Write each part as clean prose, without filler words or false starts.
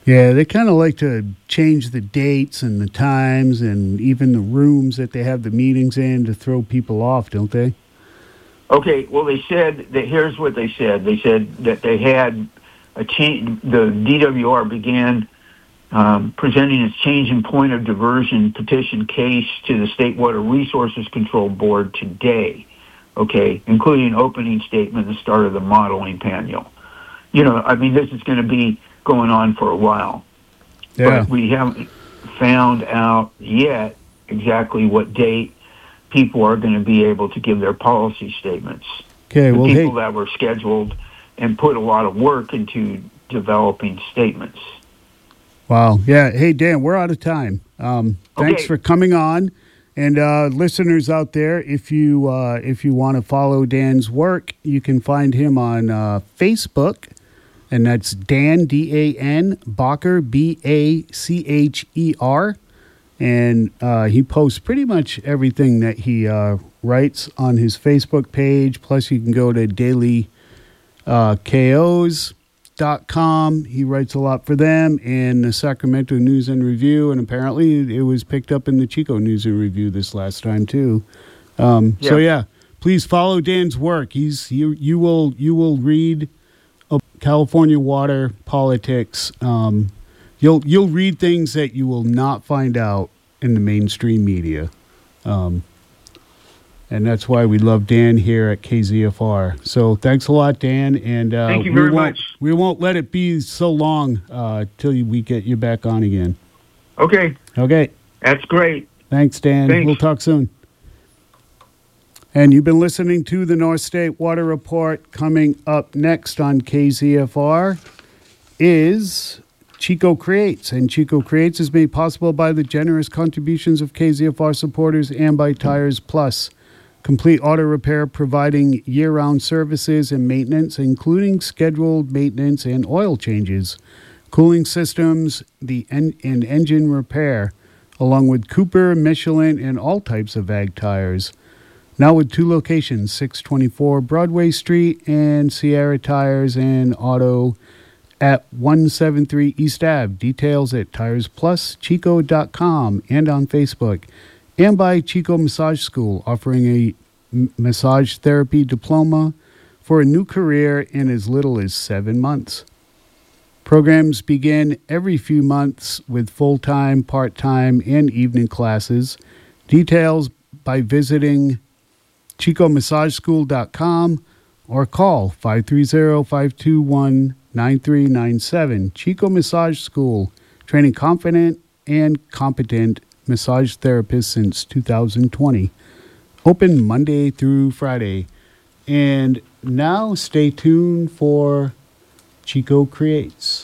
Yeah, they kind of like to change the dates and the times and even the rooms that they have the meetings in to throw people off, don't they? Okay, well, they said that here's what they said. They said that they had a change. The DWR began presenting its change in point of diversion petition case to the State Water Resources Control Board today, okay, including an opening statement and the start of the modeling panel. You know, I mean, this is going to be going on for a while. Yeah. But we haven't found out yet exactly what date people are going to be able to give their policy statements. Okay, the well, people that were scheduled and put a lot of work into developing statements. Wow. Yeah. Hey, Dan, we're out of time. Thanks for coming on. And listeners out there, if you want to follow Dan's work, you can find him on Facebook. And that's Dan, D-A-N, Bacher, B-A-C-H-E-R. And he posts pretty much everything that he writes on his Facebook page. Plus, you can go to dailykos.com. He writes a lot for them, and the Sacramento News and Review. And apparently, it was picked up in the Chico News and Review this last time, too. So, yeah, please follow Dan's work. You will read California water politics. You'll read things that you will not find out in the mainstream media. And that's why we love Dan here at KZFR. So thanks a lot, Dan. And thank you very much. We won't let it be so long till we get you back on again. Okay. That's great. Thanks, Dan. Thanks. We'll talk soon. And you've been listening to the North State Water Report. Coming up next on KZFR is Chico Creates. And Chico Creates is made possible by the generous contributions of KZFR supporters and by Tires Plus. Complete auto repair, providing year-round services and maintenance, including scheduled maintenance and oil changes, cooling systems, and engine repair, along with Cooper, Michelin, and all types of ag tires. Now with 2 locations, 624 Broadway Street and Sierra Tires and Auto at 173 East Ave. Details at TiresPlusChico.com and on Facebook. And by Chico Massage School, offering a massage therapy diploma for a new career in as little as 7 months. Programs begin every few months with full-time, part-time, and evening classes. Details by visiting ChicoMassageSchool.com or call 530-521-9397. Chico Massage School, training confident and competent massage therapists since 2020. Open Monday through Friday. And now stay tuned for Chico Creates.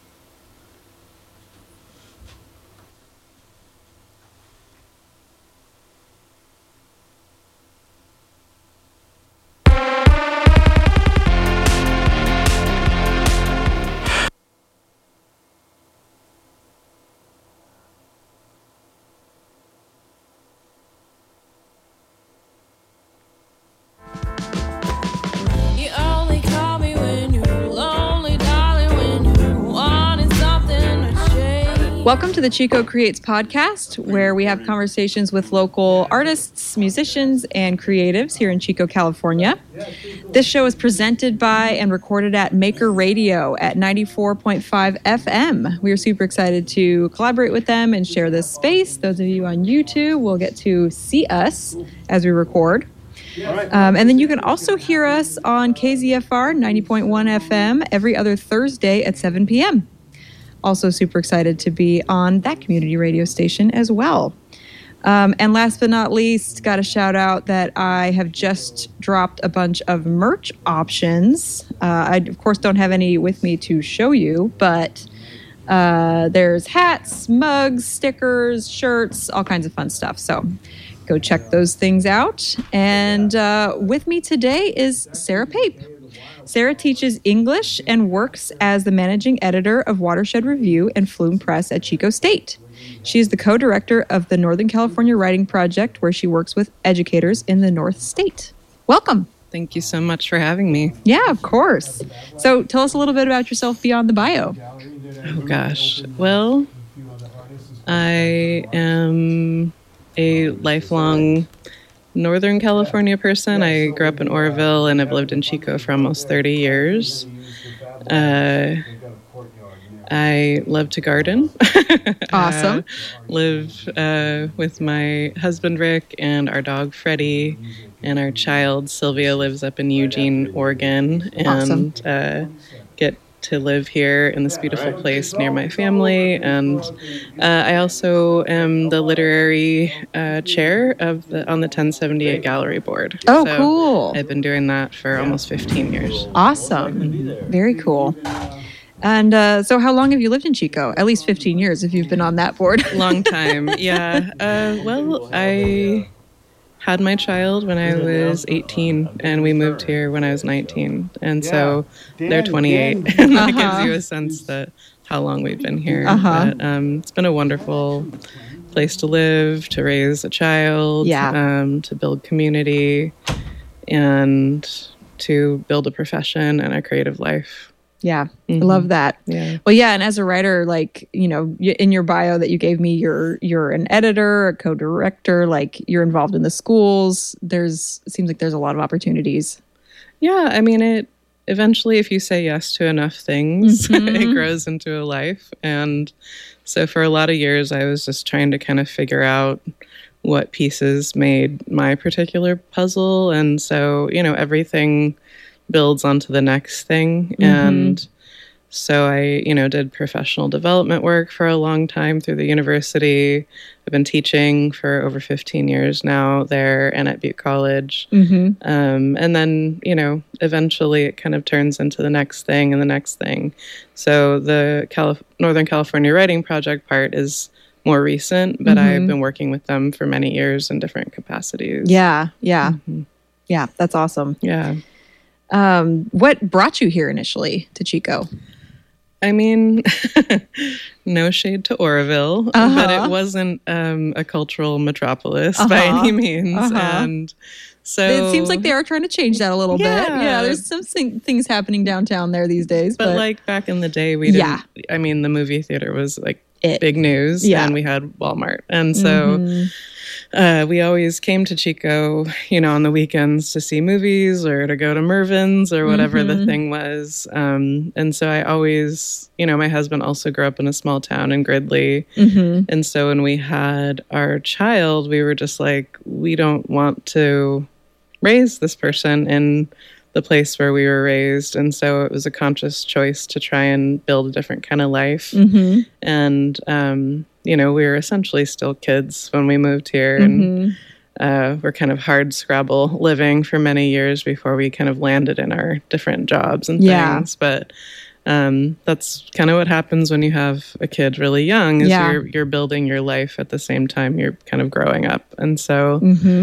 Welcome to the Chico Creates podcast, where we have conversations with local artists, musicians, and creatives here in Chico, California. This show is presented by and recorded at Maker Radio at 94.5 FM. We are super excited to collaborate with them and share this space. Those of you on YouTube will get to see us as we record. And then you can also hear us on KZFR 90.1 FM every other Thursday at 7 p.m. Also super excited to be on that community radio station as well. And last but not least, got a shout out that I have just dropped a bunch of merch options. I, of course, don't have any with me to show you, but there's hats, mugs, stickers, shirts, all kinds of fun stuff. So go check those things out. And with me today is Sarah Pape. Sarah teaches English and works as the managing editor of Watershed Review and Flume Press at Chico State. She is the co-director of the Northern California Writing Project, where she works with educators in the North State. Welcome. Thank you so much for having me. Yeah, of course. So tell us a little bit about yourself beyond the bio. Oh gosh. Well, I am a lifelong Northern California person. I grew up in Oroville and I've lived in Chico for almost 30 years. I love to garden. Awesome. Live with my husband, Rick, and our dog, Freddie, and our child, Sylvia, lives up in Eugene, Oregon, and Awesome. Get to live here in this beautiful place near my family. And I also am the literary chair on the 1078 Gallery Board. Oh, So cool. I've been doing that for almost 15 years. Awesome. Very cool. And so how long have you lived in Chico? At least 15 years if you've been on that board. Long time, yeah. Well, I had my child when I was 18, and we moved here when I was 19. And so they're 28, and that gives you a sense that how long we've been here. But it's been a wonderful place to live, to raise a child, to build community, and to build a profession and a creative life. Yeah, I love that. Yeah. Well, yeah, and as a writer, like, you know, in your bio that you gave me, you're an editor, a co-director, like you're involved in the schools. It seems like there's a lot of opportunities. Yeah, I mean, it eventually, if you say yes to enough things, it grows into a life. And so for a lot of years, I was just trying to kind of figure out what pieces made my particular puzzle. And so, you know, everything builds onto the next thing. And so I, you know, did professional development work for a long time through the university. I've been teaching for over 15 years now there and at Butte College. And then, you know, eventually it kind of turns into the next thing and the next thing. So the Northern California Writing Project part is more recent, but I've been working with them for many years in different capacities. Yeah, yeah. Yeah, that's awesome. Yeah. What brought you here initially to Chico? I mean, no shade to Oroville, but it wasn't a cultural metropolis by any means. And so it seems like they are trying to change that a little bit. Yeah, there's some things happening downtown there these days. But like back in the day, we didn't. I mean, the movie theater was like big news, and we had Walmart, and so. We always came to Chico, you know, on the weekends to see movies or to go to Mervin's or whatever the thing was. And so I always, you know, my husband also grew up in a small town in Gridley. And so when we had our child, we were just like, we don't want to raise this person in the place where we were raised. And so it was a conscious choice to try and build a different kind of life. And, you know, we were essentially still kids when we moved here, and we're kind of hard scrabble living for many years before we kind of landed in our different jobs and things. But that's kind of what happens when you have a kid really young, is you're building your life at the same time you're kind of growing up. And so,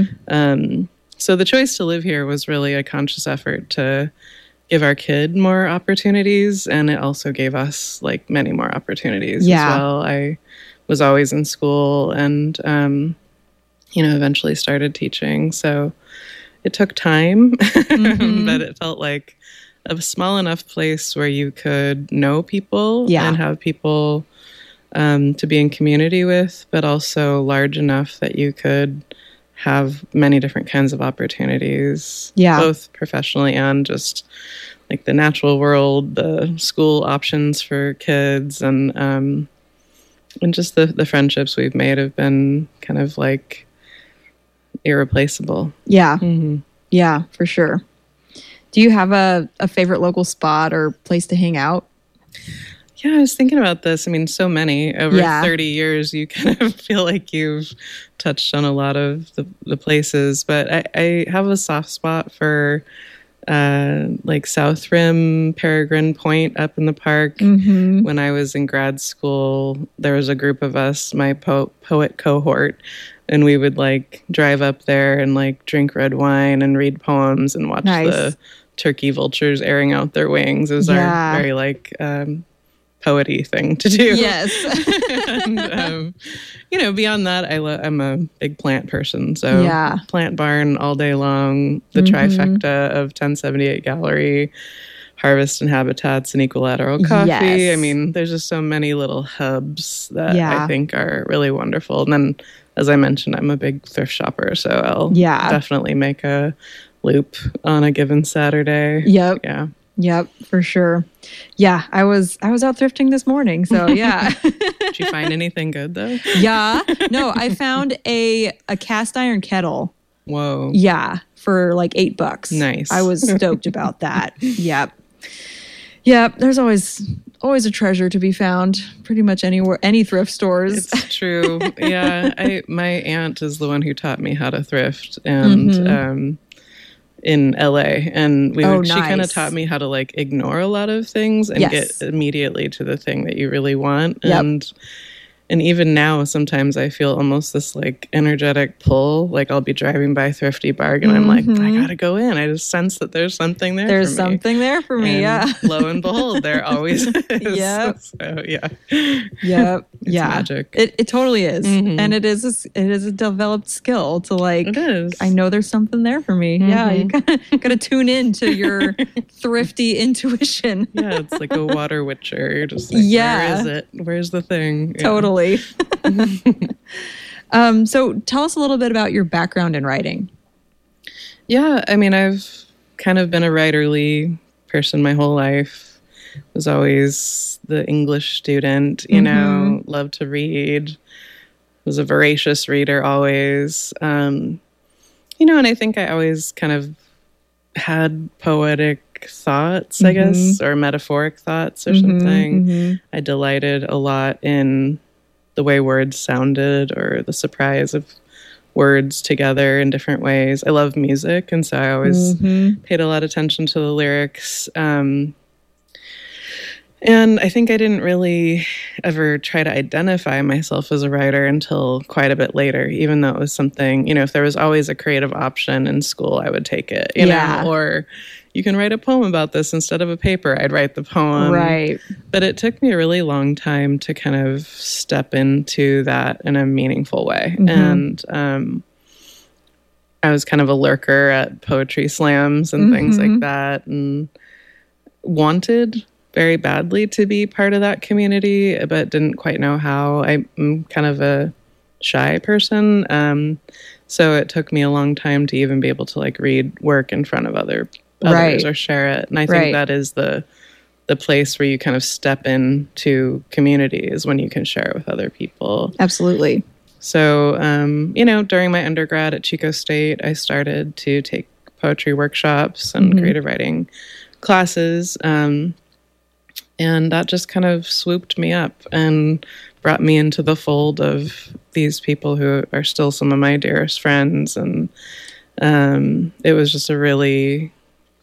so the choice to live here was really a conscious effort to give our kid more opportunities, and it also gave us like many more opportunities as well. I was always in school and, you know, eventually started teaching. So it took time, but it felt like a small enough place where you could know people and have people to be in community with, but also large enough that you could have many different kinds of opportunities, both professionally and just like the natural world, the school options for kids, and just the friendships we've made have been kind of like irreplaceable. Yeah. Yeah, for sure. Do you have a favorite local spot or place to hang out? Yeah, I was thinking about this. I mean, so many. Over 30 years, you kind of feel like you've touched on a lot of the places. But I have a soft spot for like South Rim, Peregrine Point up in the park. When I was in grad school, there was a group of us, my poet cohort, and we would like drive up there and like drink red wine and read poems and watch the turkey vultures airing out their wings. It was our very like poety thing to do. Yes. And, you know, beyond that, I'm a big plant person. So Plant Barn all day long, the trifecta of 1078 Gallery, Harvest and Habitats and Equilateral Coffee. Yes. I mean, there's just so many little hubs that I think are really wonderful. And then, as I mentioned, I'm a big thrift shopper, so I'll definitely make a loop on a given Saturday. Yep. Yeah. Yep, for sure. Yeah, I was out thrifting this morning, so yeah. Did you find anything good though? Yeah. No, I found a cast iron kettle. Whoa. Yeah, for like $8. Nice. I was stoked about that. Yep. Yep, there's always a treasure to be found pretty much anywhere, any thrift stores. It's true. Yeah, my aunt is the one who taught me how to thrift, and in LA, and she kind of taught me how to like ignore a lot of things and get immediately to the thing that you really want. And even now, sometimes I feel almost this like energetic pull. Like I'll be driving by Thrifty Bargain, and I'm like, I gotta go in. I just sense that there's something there. There's something there for me. And lo and behold, there always is. Yep. So yeah. Yep. It's magic. It totally is, and it is a developed skill to like. It is. I know there's something there for me. Yeah, you gotta tune in to your thrifty intuition. Yeah, it's like a water witcher. You're just like, where is it? Where's the thing? Yeah. Totally. So tell us a little bit about your background in writing. Yeah, I mean, I've kind of been a writerly person my whole life. Was always the English student, you know, loved to read. Was a voracious reader always. You know, and I think I always kind of had poetic thoughts, I guess, or metaphoric thoughts or something. I delighted a lot in the way words sounded or the surprise of words together in different ways. I love music, and so I always paid a lot of attention to the lyrics. And I think I didn't really ever try to identify myself as a writer until quite a bit later, even though it was something, you know, if there was always a creative option in school, I would take it, you know, or you can write a poem about this instead of a paper, I'd write the poem. Right. But it took me a really long time to kind of step into that in a meaningful way. And I was kind of a lurker at poetry slams and things like that, and wanted very badly to be part of that community, but didn't quite know how. I'm kind of a shy person. So it took me a long time to even be able to like read work in front of others or share it. And I think that is the place where you kind of step into community, is when you can share it with other people. Absolutely. So, you know, during my undergrad at Chico State, I started to take poetry workshops and creative writing classes. And that just kind of swooped me up and brought me into the fold of these people who are still some of my dearest friends. And it was just a really,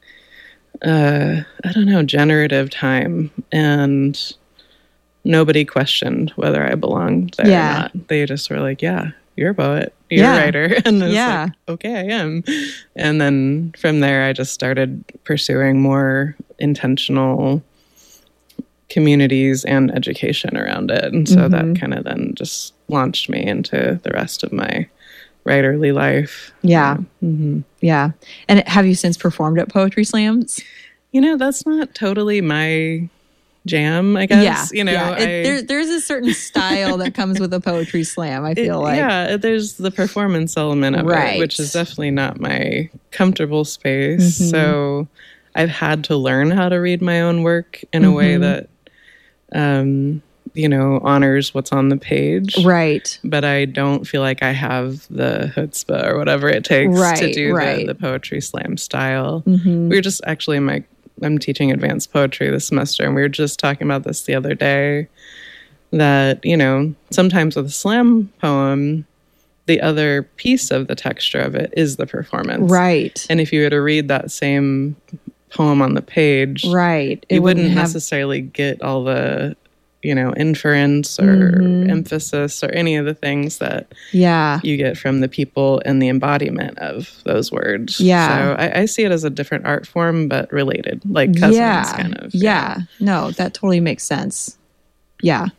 generative time. And nobody questioned whether I belonged there or not. They just were like, yeah, you're a poet, you're a writer. And I was like, okay, I am. And then from there, I just started pursuing more intentional communities and education around it. And so that kind of then just launched me into the rest of my writerly life. Yeah. Yeah. And have you since performed at poetry slams? You know, that's not totally my jam, I guess. You know, there's a certain style that comes with a poetry slam, I feel like. Yeah, there's the performance element of it, which is definitely not my comfortable space. So I've had to learn how to read my own work in a way that you know, honors what's on the page. Right. But I don't feel like I have the chutzpah or whatever it takes to do the poetry slam style. We were just actually I'm teaching advanced poetry this semester, and we were just talking about this the other day, that, you know, sometimes with a slam poem, the other piece of the texture of it is the performance. Right. And if you were to read that same poem on the page, you wouldn't necessarily get all the, you know, inference or emphasis or any of the things that you get from the people and the embodiment of those words. So I see it as a different art form, but related, like cousins kind of. No, that totally makes sense. Yeah.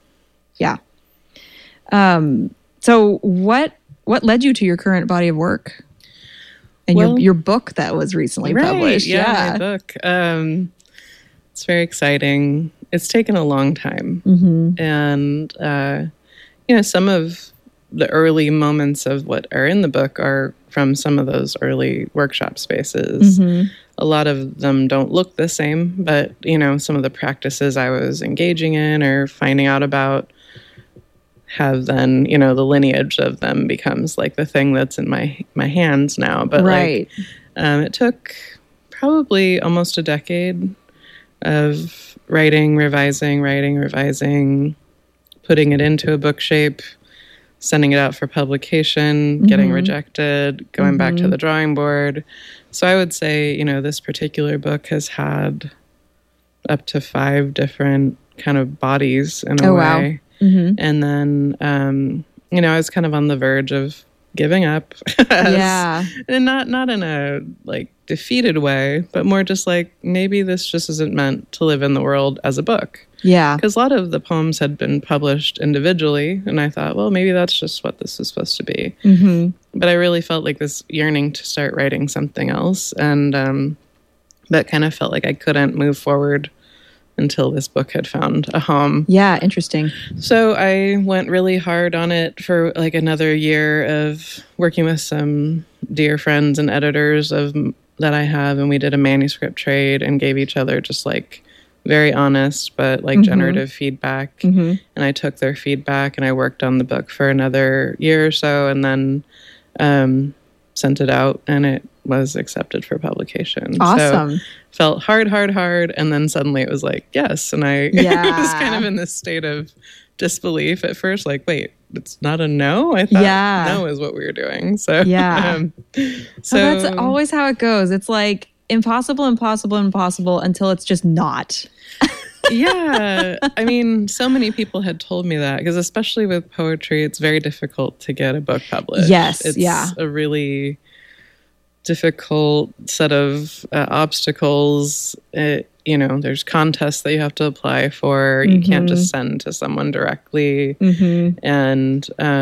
So what led you to your current body of work? And your book that was recently published. My book. It's very exciting. It's taken a long time. And, some of the early moments of what are in the book are from some of those early workshop spaces. A lot of them don't look the same, but, some of the practices I was engaging in or finding out about have then, the lineage of them becomes like the thing that's in my hands now. But it took probably almost a decade of writing, revising, putting it into a book shape, sending it out for publication, getting rejected, going back to the drawing board. So I would say, this particular book has had up to 5 different kind of bodies in a way. Wow. And then, I was kind of on the verge of giving up. And not in a defeated way, but more just maybe this just isn't meant to live in the world as a book. Yeah. Because a lot of the poems had been published individually, and I thought, well, maybe that's just what this is supposed to be. But I really felt this yearning to start writing something else, and but kind of felt like I couldn't move forward until this book had found a home. Yeah, interesting. So I went really hard on it for another year of working with some dear friends and editors that I have, and we did a manuscript trade and gave each other just very honest but generative feedback. And I took their feedback and I worked on the book for another year or so, and then sent it out, and it was accepted for publication. Awesome. So felt hard, and then suddenly it was yes. And I was kind of in this state of disbelief at first, wait, it's not a no? I thought no is what we were doing. So so that's always how it goes. It's impossible until it's just not. Yeah. I mean, so many people had told me that, because especially with poetry, it's very difficult to get a book published. Yes. It's a really difficult set of obstacles. There's contests that you have to apply for. You can't just send to someone directly. And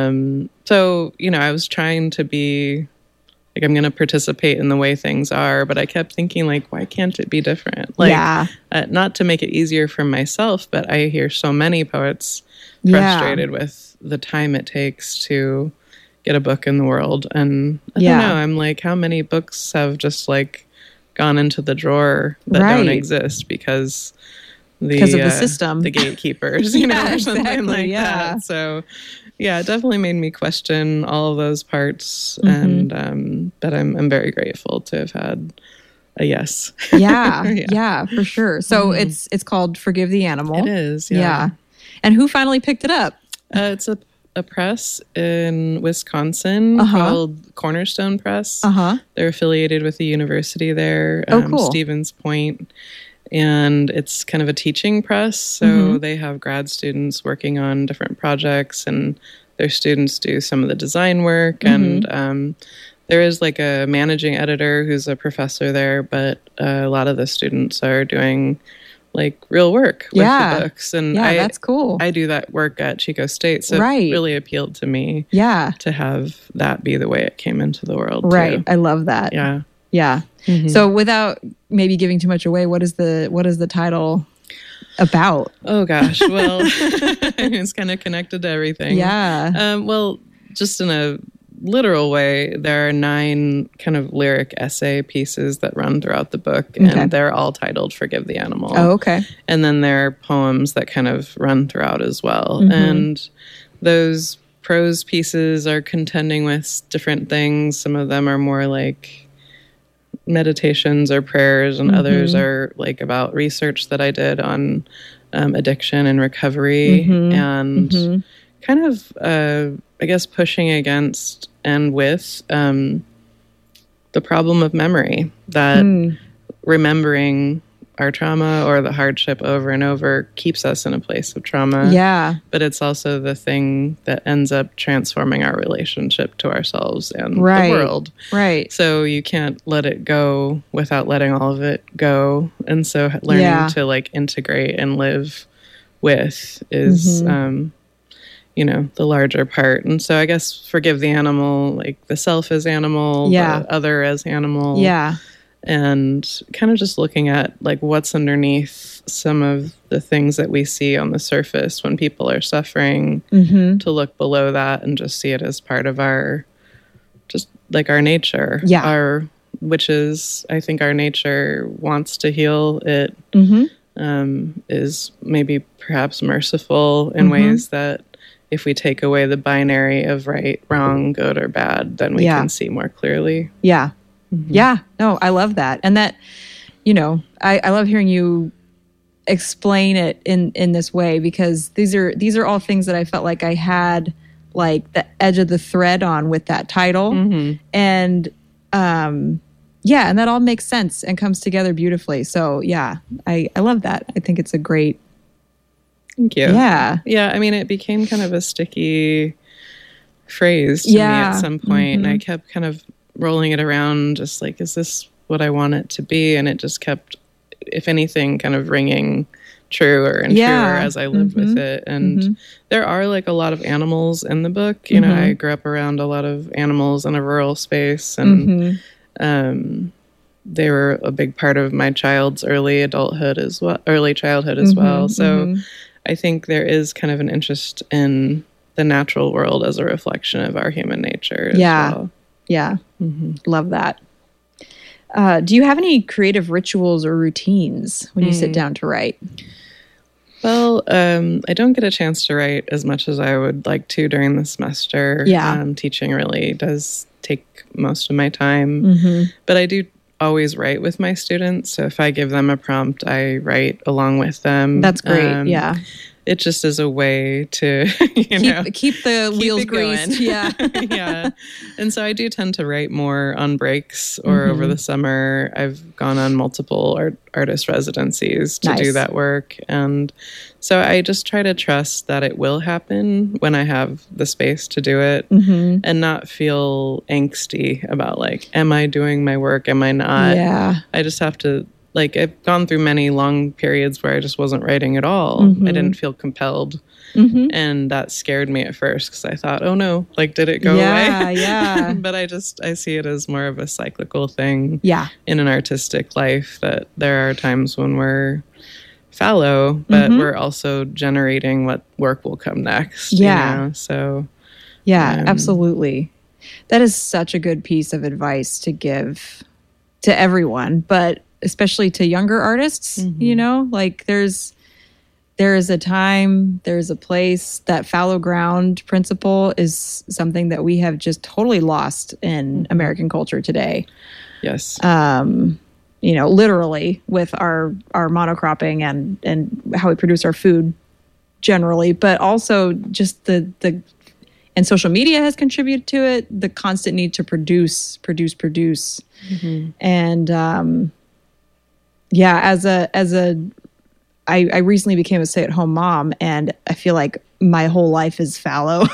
so, I was trying to be I'm going to participate in the way things are, but I kept thinking, why can't it be different? Not to make it easier for myself, but I hear so many poets frustrated with the time it takes to get a book in the world. And I don't know, I'm how many books have just gone into the drawer that don't exist because of the system, the gatekeepers, or something that. So it definitely made me question all of those parts. And but I'm very grateful to have had a yes. Yeah, for sure. So it's called Forgive the Animal. It is. Yeah. And who finally picked it up? It's a press in Wisconsin called Cornerstone Press. They're affiliated with the university there, cool. Stevens Point. And it's kind of a teaching press, so they have grad students working on different projects, and their students do some of the design work. And there is a managing editor who's a professor there, but a lot of the students are doing real work with the books. And that's cool. I do that work at Chico State, so it really appealed to me to have that be the way it came into the world. Right. Too. I love that. Yeah. So without maybe giving too much away, what is the title about? Oh gosh, well, it's kind of connected to everything. Yeah. Well, just in a literal way, there are 9 kind of lyric essay pieces that run throughout the book, and they're all titled Forgive the Animal. Oh, okay. And then there are poems that kind of run throughout as well. And those prose pieces are contending with different things. Some of them are more meditations or prayers, and others are about research that I did on addiction and recovery, and kind of I guess pushing against and with the problem of memory, that remembering our trauma or the hardship over and over keeps us in a place of trauma. Yeah. But it's also the thing that ends up transforming our relationship to ourselves and the world. Right. So you can't let it go without letting all of it go. And so learning to integrate and live with is, the larger part. And so I guess forgive the animal, the self as animal, the other as animal. Yeah. and kind of just looking at like what's underneath some of the things that we see on the surface when people are suffering, to look below that and just see it as part of our, just like our nature. Yeah. Which is, I think our nature wants to heal. It is maybe perhaps merciful in ways that if we take away the binary of right, wrong, good, or bad, then we can see more clearly. Yeah. Yeah. No, I love that. And that, you know, I love hearing you explain it in this way, because these are all things that I felt like I had like the edge of the thread on with that title. And yeah, and that all makes sense and comes together beautifully. So yeah, I love that. I think it's a great. Thank you. Yeah. Yeah. I mean, it became kind of a sticky phrase to me at some point, and I kept kind of rolling it around, just like, is this what I want it to be? And it just kept, if anything, kind of ringing truer and truer as I lived with it. And there are like a lot of animals in the book. You know, I grew up around a lot of animals in a rural space, and they were a big part of my child's early childhood as well. So I think there is kind of an interest in the natural world as a reflection of our human nature as well. Yeah. Love that. Do you have any creative rituals or routines when you sit down to write? Well, I don't get a chance to write as much as I would like to during the semester. Teaching really does take most of my time. But I do always write with my students. So if I give them a prompt, I write along with them. That's great. It just is a way to, keep the wheels greased. Yeah. And so I do tend to write more on breaks or over the summer. I've gone on multiple artist residencies to do that work. And so I just try to trust that it will happen when I have the space to do it, and not feel angsty about like, am I doing my work? Am I not? Yeah. I just have to, like, I've gone through many long periods where I just wasn't writing at all. I didn't feel compelled. And that scared me at first, because I thought, oh no, like, did it go away? Yeah. But I see it as more of a cyclical thing in an artistic life, that there are times when we're fallow, but we're also generating what work will come next. So absolutely. That is such a good piece of advice to give to everyone, but especially to younger artists. You know, like there is a time, there's a place. That fallow ground principle is something that we have just totally lost in American culture today. Yes. You know, literally with our monocropping and how we produce our food generally, but also just the and social media has contributed to it, the constant need to produce. And I recently became a stay-at-home mom, and I feel like my whole life is fallow.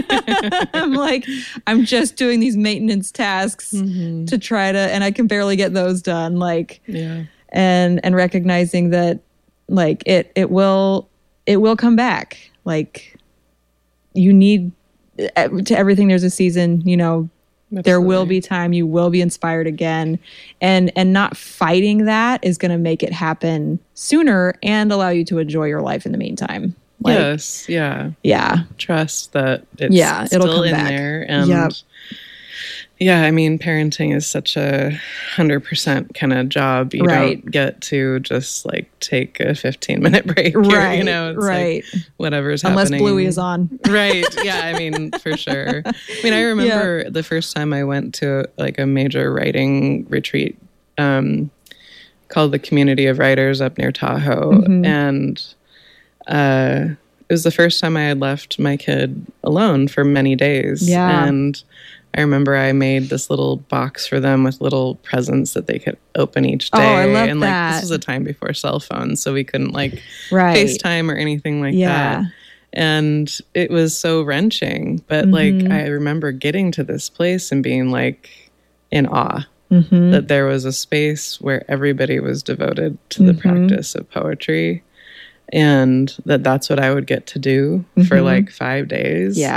I'm just doing these maintenance tasks to try to, and I can barely get those done. And recognizing that, like, it will come back. Like, you need, to everything there's a season, you know. Absolutely. There will be time, you will be inspired again, and not fighting that is going to make it happen sooner and allow you to enjoy your life in the meantime. Trust that it's it'll still come in back. there. And I mean, parenting is such a 100% kind of job. You don't get to just like take a 15-minute break. Right. You know, it's like whatever's happening. Unless Bluey is on. Right. Yeah. I mean, for sure. I mean, I remember the first time I went to like a major writing retreat called the Community of Writers up near Tahoe. And it was the first time I had left my kid alone for many days. And I remember I made this little box for them with little presents that they could open each day. Oh, I love and that. This was a time before cell phones, so we couldn't like FaceTime or anything like that. And it was so wrenching. But like, I remember getting to this place and being like in awe that there was a space where everybody was devoted to the practice of poetry. And that's what I would get to do for like 5 days.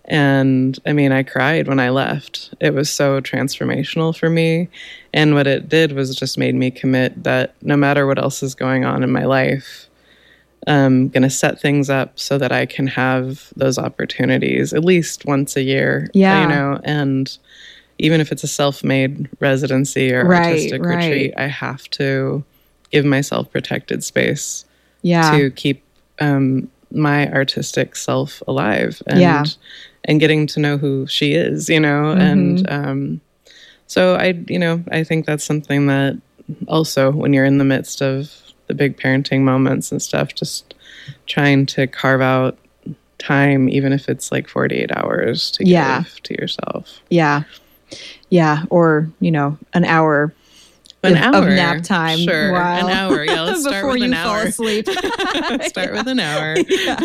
And I mean, I cried when I left. It was so transformational for me. And what it did was just made me commit that no matter what else is going on in my life, I'm going to set things up so that I can have those opportunities at least once a year, and even if it's a self-made residency or artistic retreat, I have to give myself protected space to keep my artistic self alive and getting to know who she is, and so I think that's something that also when you're in the midst of the big parenting moments and stuff, just trying to carve out time, even if it's like 48 hours to give to yourself. Yeah. Or, an hour of nap time. Sure. An hour. Yeah. Let's start with an hour. Before you fall asleep. Start with an hour.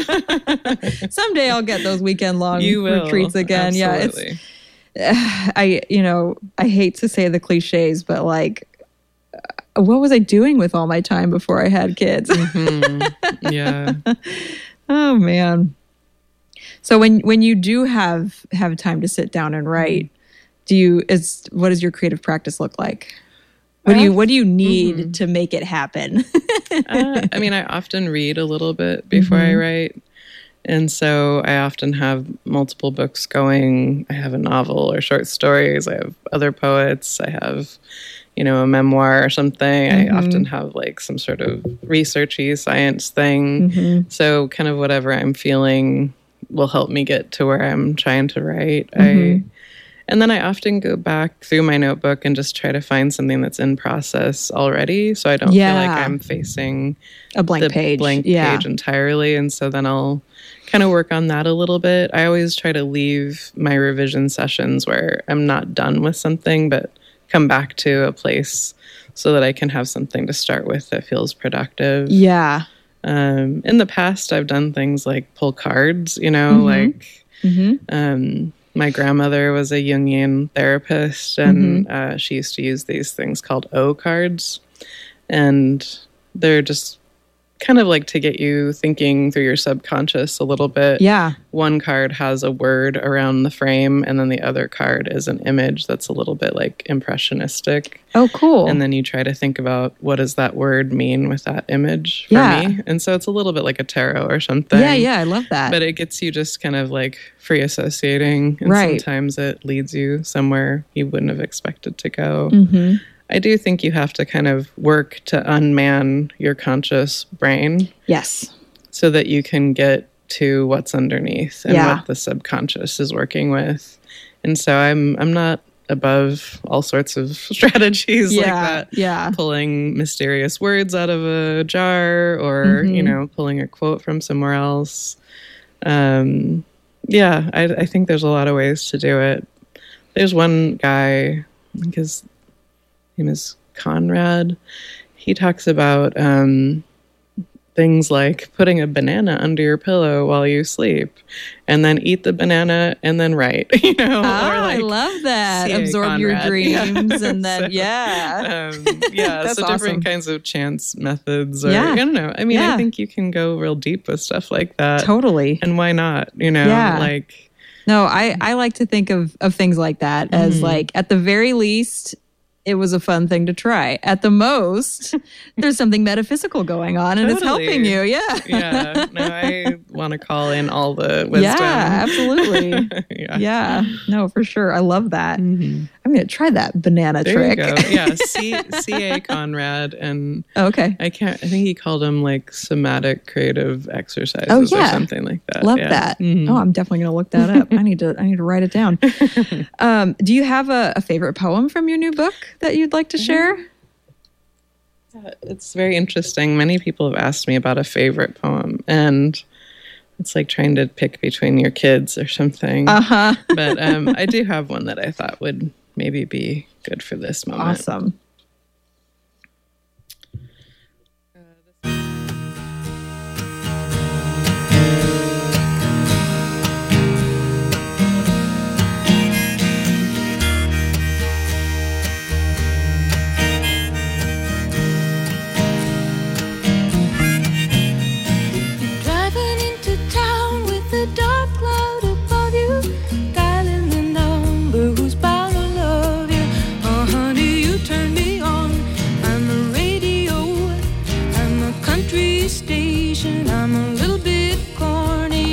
Someday I'll get those weekend long retreats again. Absolutely. Yeah. I hate to say the cliches, but like, what was I doing with all my time before I had kids? Yeah. Oh man. So when you do have time to sit down and write, what does your creative practice look like? What do you need to make it happen? I mean, I often read a little bit before I write. And so I often have multiple books going. I have a novel or short stories. I have other poets. I have a memoir or something. I often have like some sort of researchy science thing. So kind of whatever I'm feeling will help me get to where I'm trying to write. And then I often go back through my notebook and just try to find something that's in process already. So I don't feel like I'm facing a blank page entirely. And so then I'll kind of work on that a little bit. I always try to leave my revision sessions where I'm not done with something, but come back to a place so that I can have something to start with that feels productive. Yeah. In the past, I've done things like pull cards, my grandmother was a Jungian therapist, and she used to use these things called O cards. And they're just kind of like to get you thinking through your subconscious a little bit. Yeah. One card has a word around the frame, and then the other card is an image that's a little bit like impressionistic. Oh, cool. And then you try to think about what does that word mean with that image for me. And so it's a little bit like a tarot or something. Yeah, I love that. But it gets you just kind of like free associating. And sometimes it leads you somewhere you wouldn't have expected to go. I do think you have to kind of work to unman your conscious brain. Yes. So that you can get to what's underneath and what the subconscious is working with. And so I'm not above all sorts of strategies like that. Yeah. Pulling mysterious words out of a jar or, pulling a quote from somewhere else. I think there's a lot of ways to do it. There's one guy, I think his name is Conrad. He talks about things like putting a banana under your pillow while you sleep and then eat the banana and then write, or like I love that. Absorb Conrad. Your dreams and then, That's so awesome. Different kinds of chance methods. Or, I don't know. I mean, I think you can go real deep with stuff like that. Totally. And why not? No, I like to think of things like that as like, at the very least, it was a fun thing to try. At the most, there's something metaphysical going on and it's helping you. Yeah. Yeah. No, I want to call in all the wisdom. Yeah, absolutely. Yeah. No, for sure. I love that. I'm going to try that banana trick. There you go. Yeah. C.A. Conrad. And I think he called them like somatic creative exercises or something like that. Love that. Oh, I'm definitely going to look that up. I need to write it down. Do you have a favorite poem from your new book that you'd like to share? It's very interesting. Many people have asked me about a favorite poem, and it's like trying to pick between your kids or something. But I do have one that I thought would maybe be good for this moment. Awesome.